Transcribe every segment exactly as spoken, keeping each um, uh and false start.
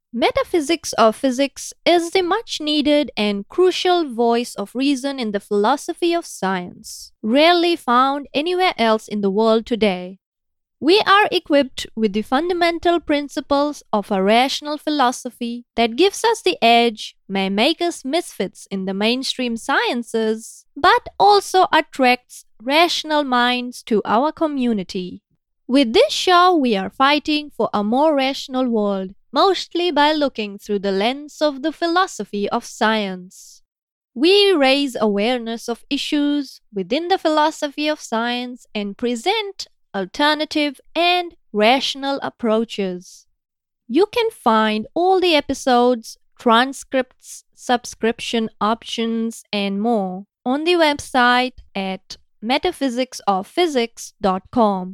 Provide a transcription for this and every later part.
Metaphysics of Physics is the much needed and crucial voice of reason in the philosophy of science, rarely found anywhere else in the world today. We are equipped with the fundamental principles of a rational philosophy that gives us the edge, may make us misfits in the mainstream sciences, but also attracts rational minds to our community. With this show, we are fighting for a more rational world, mostly by looking through the lens of the philosophy of science. We raise awareness of issues within the philosophy of science and present alternative and rational approaches. You can find all the episodes, transcripts, subscription options, and more on the website at metaphysics of physics dot com.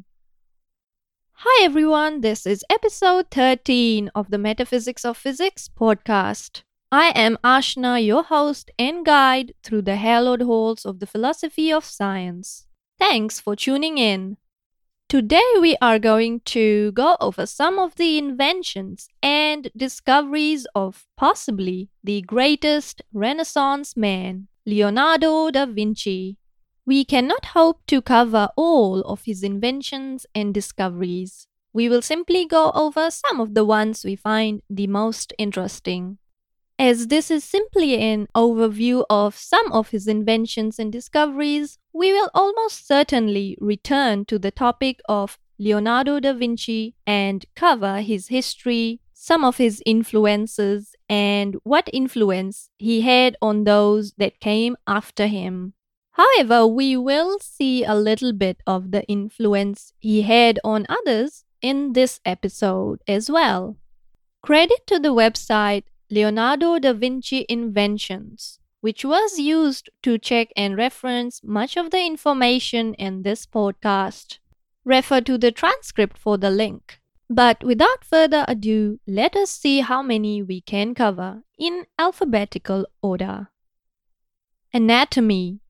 Hi everyone, this is episode thirteen of the Metaphysics of Physics podcast. I am Ashna, your host and guide through the hallowed halls of the philosophy of science. Thanks for tuning in. Today we are going to go over some of the inventions and discoveries of possibly the greatest Renaissance man, Leonardo da Vinci. We cannot hope to cover all of his inventions and discoveries. We will simply go over some of the ones we find the most interesting. As this is simply an overview of some of his inventions and discoveries, we will almost certainly return to the topic of Leonardo da Vinci and cover his history, some of his influences, and what influence he had on those that came after him. However, we will see a little bit of the influence he had on others in this episode as well. Credit to the website Leonardo da Vinci Inventions, which was used to check and reference much of the information in this podcast. Refer to the transcript for the link. But without further ado, let us see how many we can cover in alphabetical order. Anatomy.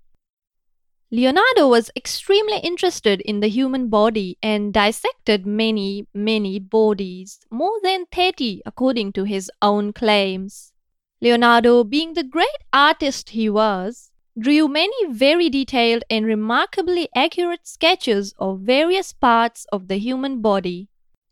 Leonardo was extremely interested in the human body and dissected many, many bodies, more than thirty according to his own claims. Leonardo, being the great artist he was, drew many very detailed and remarkably accurate sketches of various parts of the human body.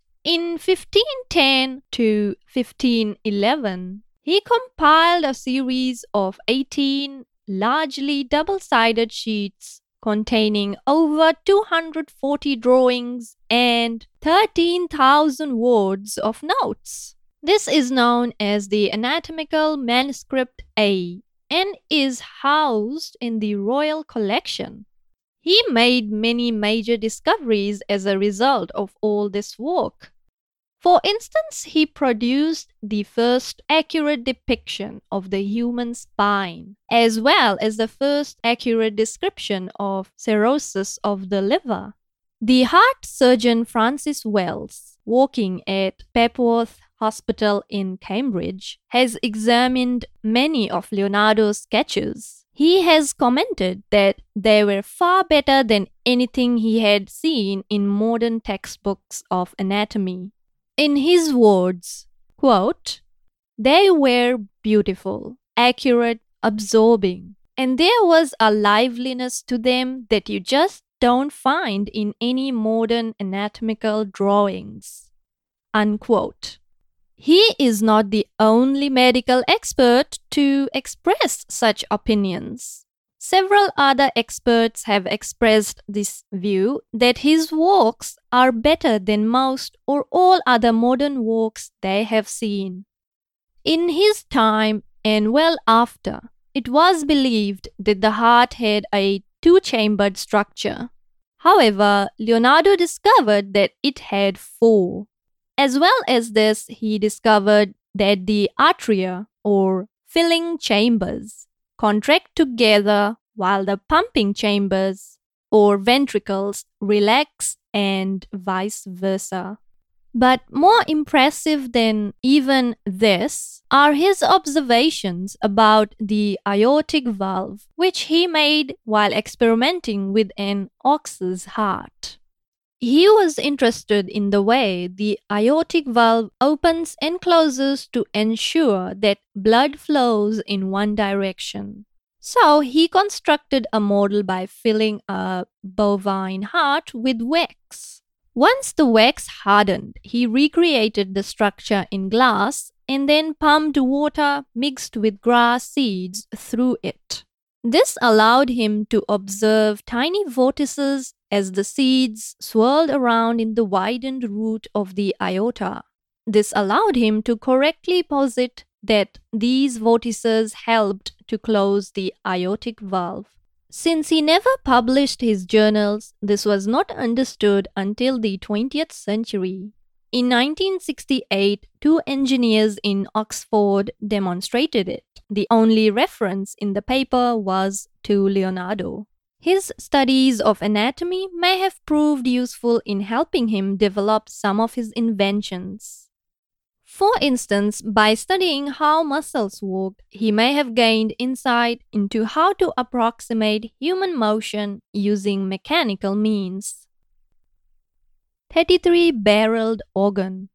In fifteen ten to fifteen eleven, he compiled a series of eighteen largely double-sided sheets containing over two hundred forty drawings and thirteen thousand words of notes. This is known as the Anatomical Manuscript A and is housed in the Royal Collection. He made many major discoveries as a result of all this work. For instance, he produced the first accurate depiction of the human spine, as well as the first accurate description of cirrhosis of the liver. The heart surgeon Francis Wells, working at Papworth Hospital in Cambridge, has examined many of Leonardo's sketches. He has commented that they were far better than anything he had seen in modern textbooks of anatomy. In his words, quote, "They were beautiful, accurate, absorbing, and there was a liveliness to them that you just don't find in any modern anatomical drawings." Unquote. He is not the only medical expert to express such opinions. Several other experts have expressed this view that his works are better than most or all other modern works they have seen. In his time and well after, it was believed that the heart had a two-chambered structure. However, Leonardo discovered that it had four. As well as this, he discovered that the atria, or filling chambers, contract together while the pumping chambers, or ventricles, relax, and vice versa. But more impressive than even this are his observations about the aortic valve, which he made while experimenting with an ox's heart. He was interested in the way the aortic valve opens and closes to ensure that blood flows in one direction. So he constructed a model by filling a bovine heart with wax. Once the wax hardened, he recreated the structure in glass and then pumped water mixed with grass seeds through it. This allowed him to observe tiny vortices as the seeds swirled around in the widened root of the aorta. This allowed him to correctly posit that these vortices helped to close the aortic valve. Since he never published his journals, this was not understood until the twentieth century. In nineteen sixty-eight, two engineers in Oxford demonstrated it. The only reference in the paper was to Leonardo. His studies of anatomy may have proved useful in helping him develop some of his inventions. For instance, by studying how muscles worked, he may have gained insight into how to approximate human motion using mechanical means. thirty-three barreled organ.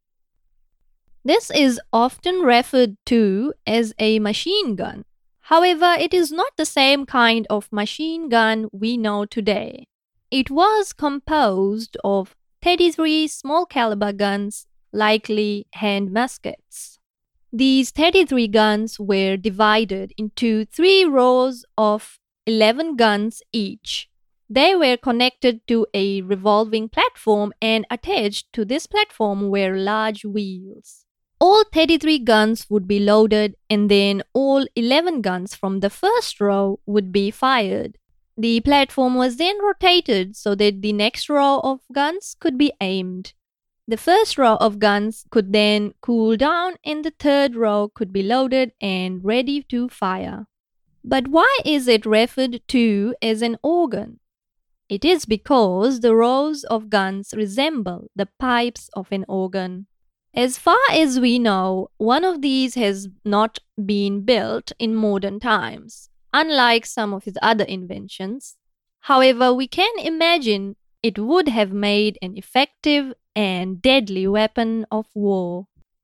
This is often referred to as a machine gun. However, it is not the same kind of machine gun we know today. It was composed of thirty-three small caliber guns, likely hand muskets. These thirty-three guns were divided into three rows of eleven guns each. They were connected to a revolving platform, and attached to this platform were large wheels. All thirty-three guns would be loaded, and then all eleven guns from the first row would be fired. The platform was then rotated so that the next row of guns could be aimed. The first row of guns could then cool down, and the third row could be loaded and ready to fire. But why is it referred to as an organ? It is because the rows of guns resemble the pipes of an organ. As far as we know, one of these has not been built in modern times, unlike some of his other inventions. However, we can imagine it would have made an effective and deadly weapon of war.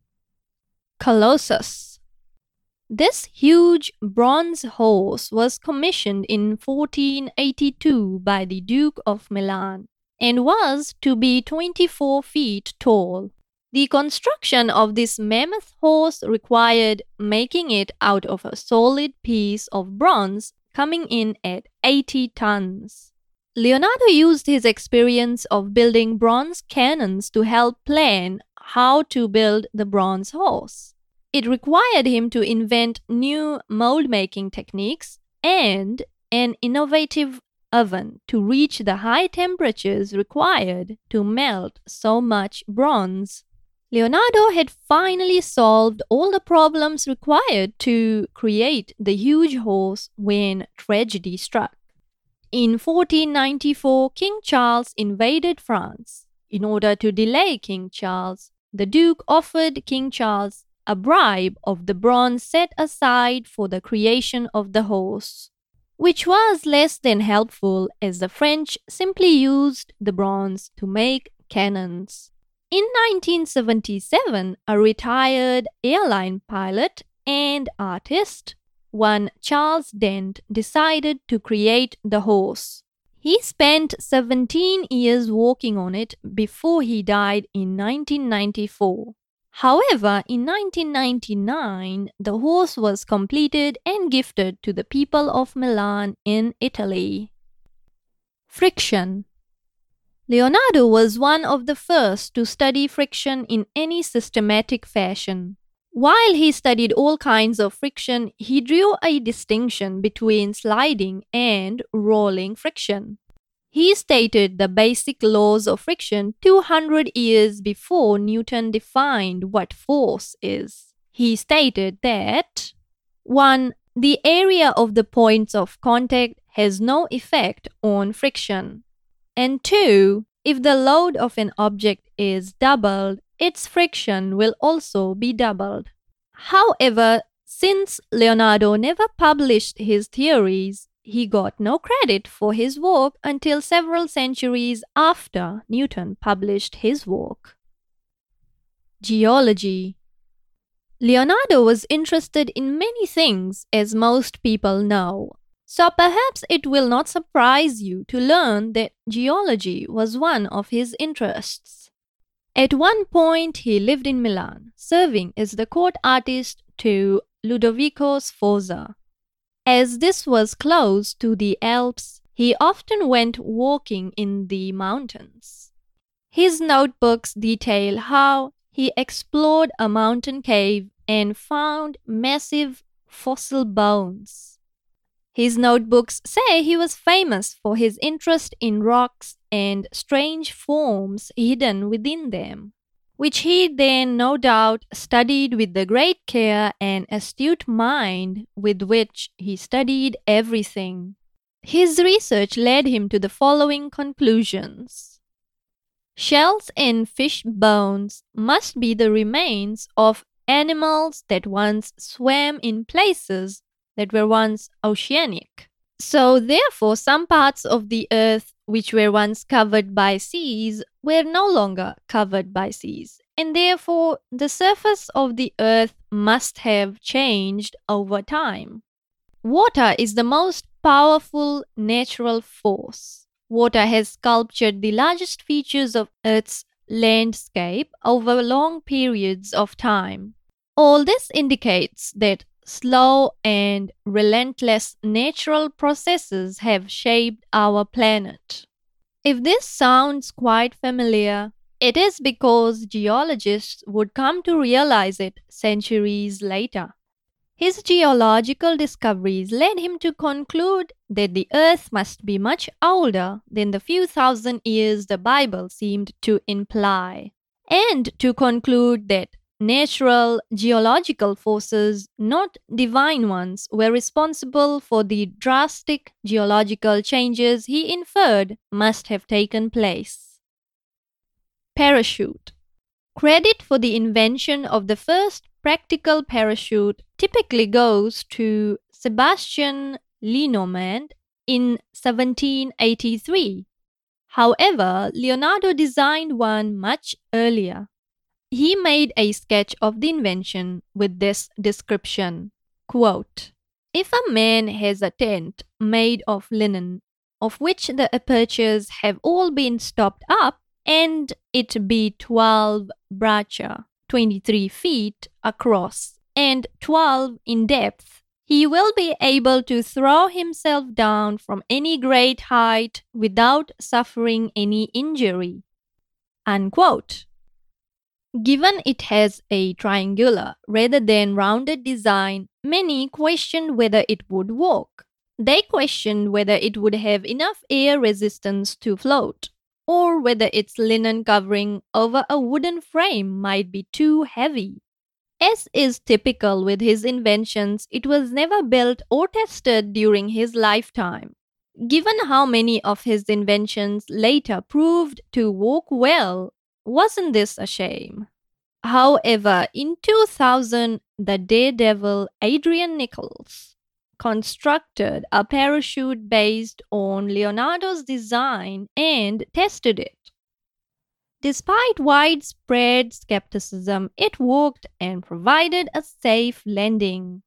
Colossus. This huge bronze horse was commissioned in fourteen eighty-two by the Duke of Milan and was to be twenty-four feet tall. The construction of this mammoth horse required making it out of a solid piece of bronze coming in at eighty tons. Leonardo used his experience of building bronze cannons to help plan how to build the bronze horse. It required him to invent new mold-making techniques and an innovative oven to reach the high temperatures required to melt so much bronze. Leonardo had finally solved all the problems required to create the huge horse when tragedy struck. In fourteen ninety-four, King Charles invaded France. In order to delay King Charles, the Duke offered King Charles a bribe of the bronze set aside for the creation of the horse, which was less than helpful as the French simply used the bronze to make cannons. In nineteen seventy-seven, a retired airline pilot and artist, one Charles Dent, decided to create the horse. He spent seventeen years working on it before he died in nineteen ninety-four. However, in nineteen ninety-nine, the horse was completed and gifted to the people of Milan in Italy. Friction. Leonardo was one of the first to study friction in any systematic fashion. While he studied all kinds of friction, he drew a distinction between sliding and rolling friction. He stated the basic laws of friction two hundred years before Newton defined what force is. He stated that one. The area of the points of contact has no effect on friction. And two, if the load of an object is doubled, its friction will also be doubled. However, since Leonardo never published his theories, he got no credit for his work until several centuries after Newton published his work. Geology. Leonardo was interested in many things, as most people know. So perhaps it will not surprise you to learn that geology was one of his interests. At one point, he lived in Milan, serving as the court artist to Ludovico Sforza. As this was close to the Alps, he often went walking in the mountains. His notebooks detail how he explored a mountain cave and found massive fossil bones. His notebooks say he was famous for his interest in rocks and strange forms hidden within them, which he then no doubt studied with the great care and astute mind with which he studied everything. His research led him to the following conclusions. Shells and fish bones must be the remains of animals that once swam in places that were once oceanic. So therefore some parts of the earth which were once covered by seas were no longer covered by seas, and therefore the surface of the earth must have changed over time. Water is the most powerful natural force. Water has sculptured the largest features of Earth's landscape over long periods of time. All this indicates that slow and relentless natural processes have shaped our planet. If this sounds quite familiar, it is because geologists would come to realize it centuries later. His geological discoveries led him to conclude that the earth must be much older than the few thousand years the Bible seemed to imply, and to conclude that natural geological forces, not divine ones, were responsible for the drastic geological changes he inferred must have taken place. Parachute. Credit for the invention of the first practical parachute typically goes to Sebastian Lenormand in seventeen eighty-three. However, Leonardo designed one much earlier. He made a sketch of the invention with this description, quote, "If a man has a tent made of linen, of which the apertures have all been stopped up, and it be twelve braccia, twenty-three feet across, and twelve in depth, he will be able to throw himself down from any great height without suffering any injury." Unquote. Given it has a triangular rather than rounded design, many questioned whether it would work. They questioned whether it would have enough air resistance to float, or whether its linen covering over a wooden frame might be too heavy. As is typical with his inventions, it was never built or tested during his lifetime. Given how many of his inventions later proved to work well, wasn't this a shame? However, in two thousand, the daredevil Adrian Nichols constructed a parachute based on Leonardo's design and tested it. Despite widespread skepticism, it worked and provided a safe landing.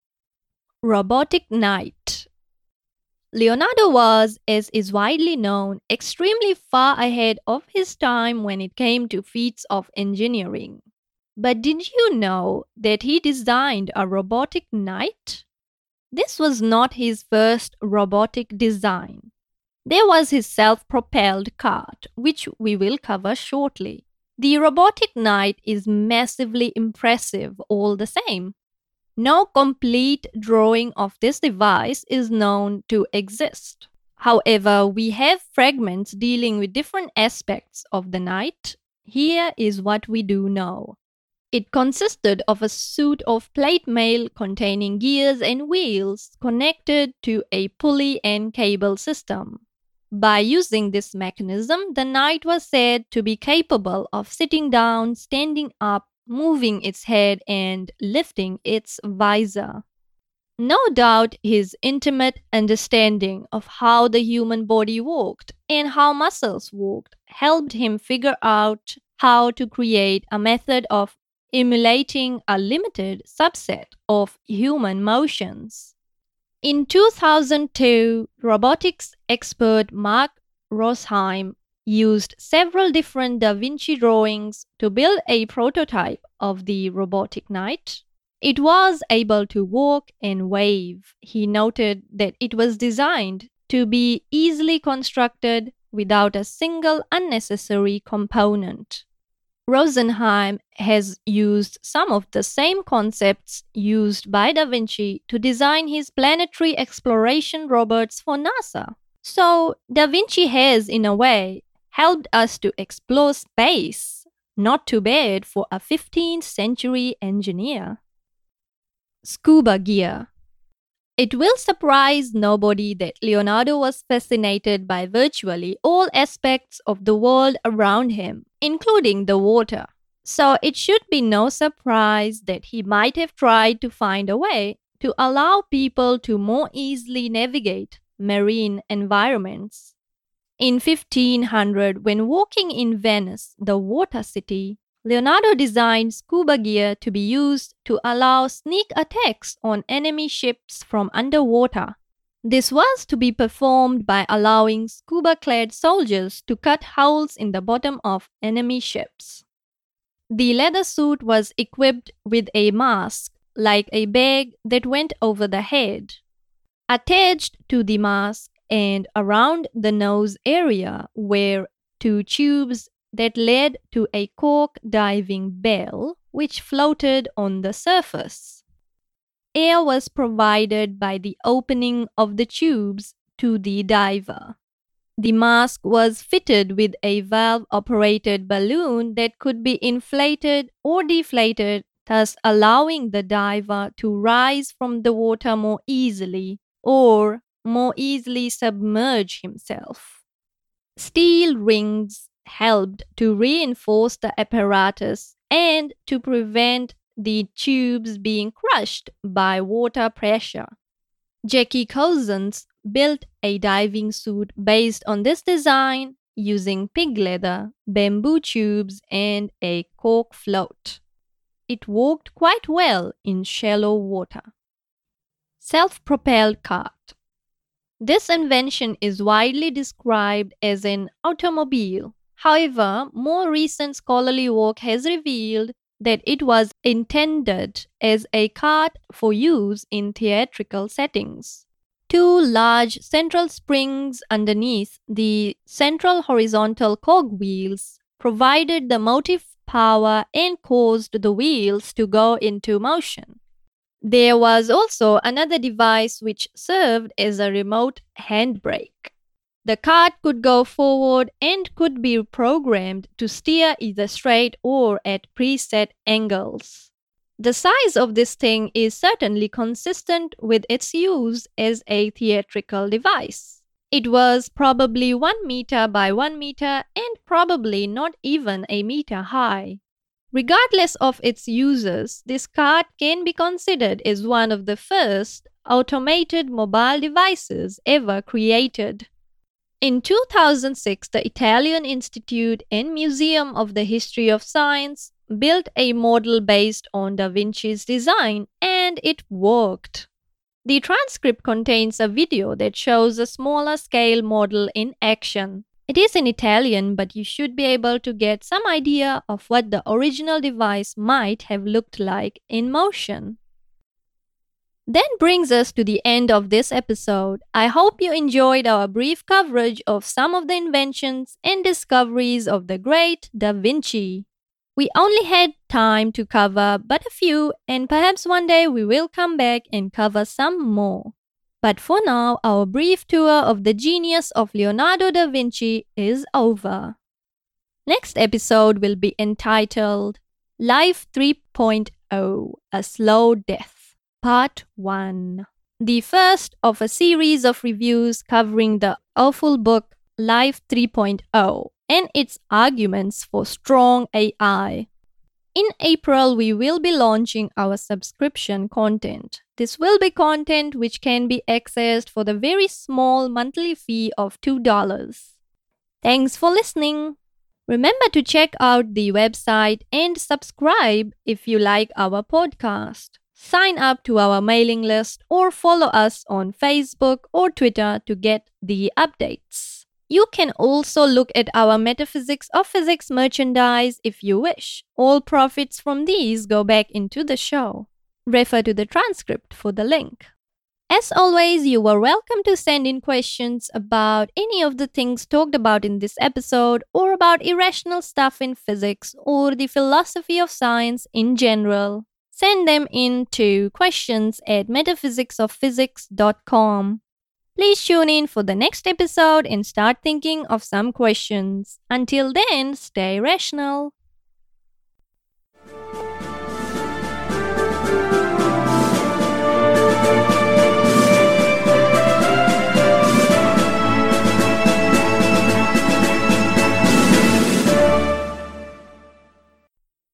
Robotic Knight. Leonardo was, as is widely known, extremely far ahead of his time when it came to feats of engineering. But did you know that he designed a robotic knight? This was not his first robotic design. There was his self-propelled cart, which we will cover shortly. The robotic knight is massively impressive all the same. No complete drawing of this device is known to exist. However, we have fragments dealing with different aspects of the knight. Here is what we do know. It consisted of a suit of plate mail containing gears and wheels connected to a pulley and cable system. By using this mechanism, the knight was said to be capable of sitting down, standing up, moving its head, and lifting its visor. No doubt his intimate understanding of how the human body worked and how muscles worked helped him figure out how to create a method of emulating a limited subset of human motions. In two thousand two, robotics expert Mark Rosheim used several different Da Vinci drawings to build a prototype of the robotic knight. It was able to walk and wave. He noted that it was designed to be easily constructed without a single unnecessary component. Rosenheim has used some of the same concepts used by Da Vinci to design his planetary exploration robots for NASA. So, Da Vinci has, in a way, helped us to explore space. Not too bad for a fifteenth century engineer. Scuba gear. It will surprise nobody that Leonardo was fascinated by virtually all aspects of the world around him, including the water. So it should be no surprise that he might have tried to find a way to allow people to more easily navigate marine environments. In fifteen hundred, when walking in Venice, the water city, Leonardo designed scuba gear to be used to allow sneak attacks on enemy ships from underwater. This was to be performed by allowing scuba-clad soldiers to cut holes in the bottom of enemy ships. The leather suit was equipped with a mask, like a bag that went over the head. Attached to the mask and around the nose area were two tubes that led to a cork diving bell, which floated on the surface. Air was provided by the opening of the tubes to the diver. The mask was fitted with a valve-operated balloon that could be inflated or deflated, thus allowing the diver to rise from the water more easily or more easily submerge himself. Steel rings helped to reinforce the apparatus and to prevent the tubes being crushed by water pressure. Jackie Cousins built a diving suit based on this design using pig leather, bamboo tubes, and a cork float. It worked quite well in shallow water. Self-propelled cart. This invention is widely described as an automobile. However, more recent scholarly work has revealed that it was intended as a cart for use in theatrical settings. Two large central springs underneath the central horizontal cogwheels provided the motive power and caused the wheels to go into motion. There was also another device which served as a remote handbrake. The cart could go forward and could be programmed to steer either straight or at preset angles. The size of this thing is certainly consistent with its use as a theatrical device. It was probably one meter by one meter and probably not even a meter high. Regardless of its uses, this cart can be considered as one of the first automated mobile devices ever created. In two thousand six, the Italian Institute and Museum of the History of Science built a model based on Da Vinci's design, and it worked. The transcript contains a video that shows a smaller scale model in action. It is in Italian, but you should be able to get some idea of what the original device might have looked like in motion. That brings us to the end of this episode. I hope you enjoyed our brief coverage of some of the inventions and discoveries of the great Da Vinci. We only had time to cover but a few, and perhaps one day we will come back and cover some more. But for now, our brief tour of the genius of Leonardo da Vinci is over. Next episode will be entitled Life three point oh, A Slow Death. Part one. The first of a series of reviews covering the awful book Life three point oh and its arguments for strong A I. In April, we will be launching our subscription content. This will be content which can be accessed for the very small monthly fee of two dollars. Thanks for listening. Remember to check out the website and subscribe if you like our podcast. Sign up to our mailing list or follow us on Facebook or Twitter to get the updates. You can also look at our Metaphysics of Physics merchandise if you wish. All profits from these go back into the show. Refer to the transcript for the link. As always, you are welcome to send in questions about any of the things talked about in this episode or about irrational stuff in physics or the philosophy of science in general. Send them in to questions at metaphysics of physics dot com. Please tune in for the next episode and start thinking of some questions. Until then, stay rational.